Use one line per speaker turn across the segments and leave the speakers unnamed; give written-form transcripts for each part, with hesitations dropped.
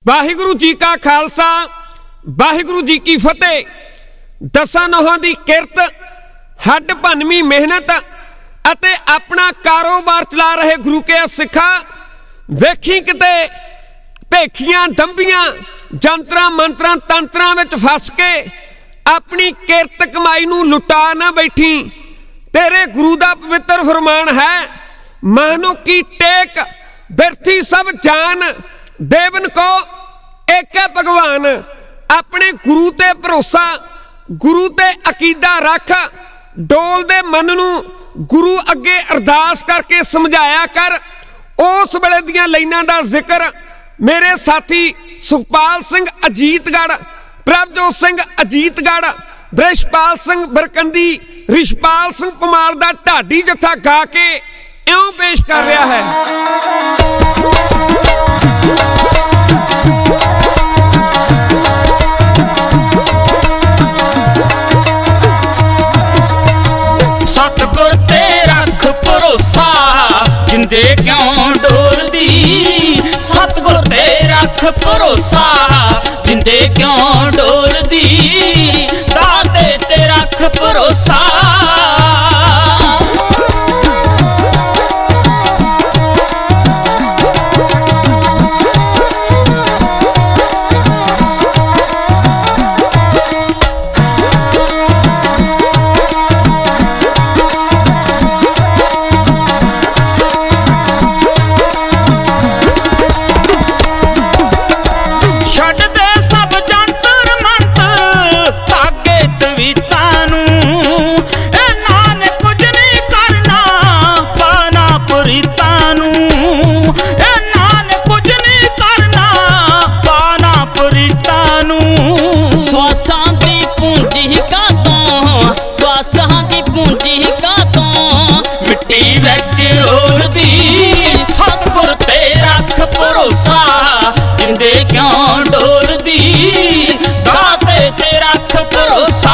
वाहिगुरु जी का खालसा वाहिगुरु जी की फतेह। दसां नौहां दी किरत हड्ड भनवी मेहनत अते अपना कारोबार चला रहे गुरु के सिखा वेखी किते भेखियां दंबियां जंतरां मंत्रां तंत्रां विच फस के अपनी किरत कमाई नूं लुटा ना बैठी। तेरे गुरु दा पवित्र फरमान है, मानो की टेक बिरथी सब जान देवन को एक है भगवान। अपने गुरु ते भरोसा गुरु ते अकीदा रख, डोल दे मन नूं गुरु अगे अरदास करके समझाया कर। उस वेले दियां लाइनां दा जिक्र मेरे साथी सुखपाल सिंह अजीतगढ़, प्रभजोत सिंह अजीतगढ़, बृषपाल सिंह बरकंदी, रिशपाल सिंह पमाल दा ढाडी जत्था गा के इउं पेश कर रहा है।
सतगुर ते रख भरोसा जिंदे क्यों डोलदी। सतगुर ते रख भरोसा जिंदे क्यों डोलदी। दाते ते रख भरोसा सतगुर ते रख भरोसा जिंदे क्यों डोलदी। दाते ते रख भरोसा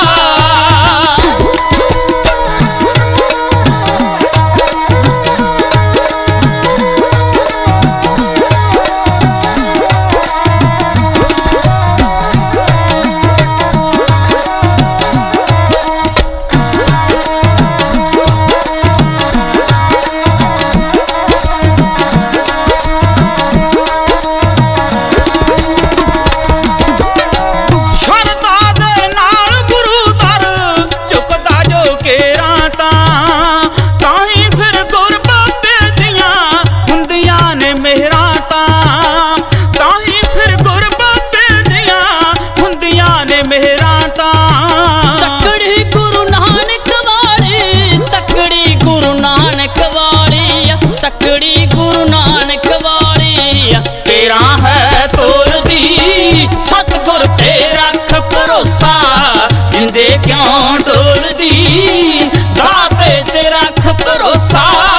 जिंदे क्यों डोलदी। दाते ते रख भरोसा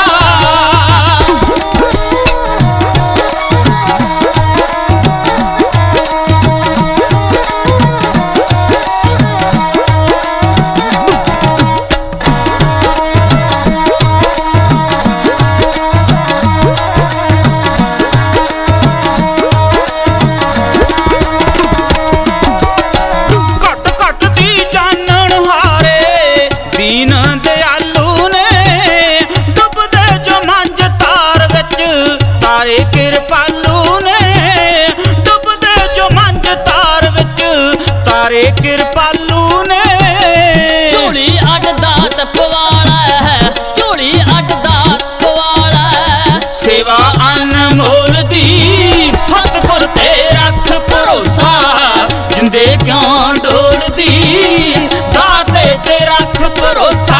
कृपालू ने झोली अड दात पवाला है। झोली अड दात पवाला है। सेवा अनमोल दी सतगुर ते रख भरोसा जिंदे क्यों डोलदी। दाते ते रख भरोसा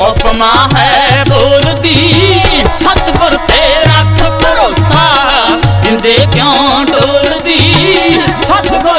ਉਪਮਾ ਹੈ ਬੋਲਦੀ ਸਤਿਗੁਰ ਤੇ ਰੱਖ ਭਰੋਸਾ ਜਿੰਦੇ ਕਿਉਂ ਡੋਲਦੀ ਸਤਿਗੁਰ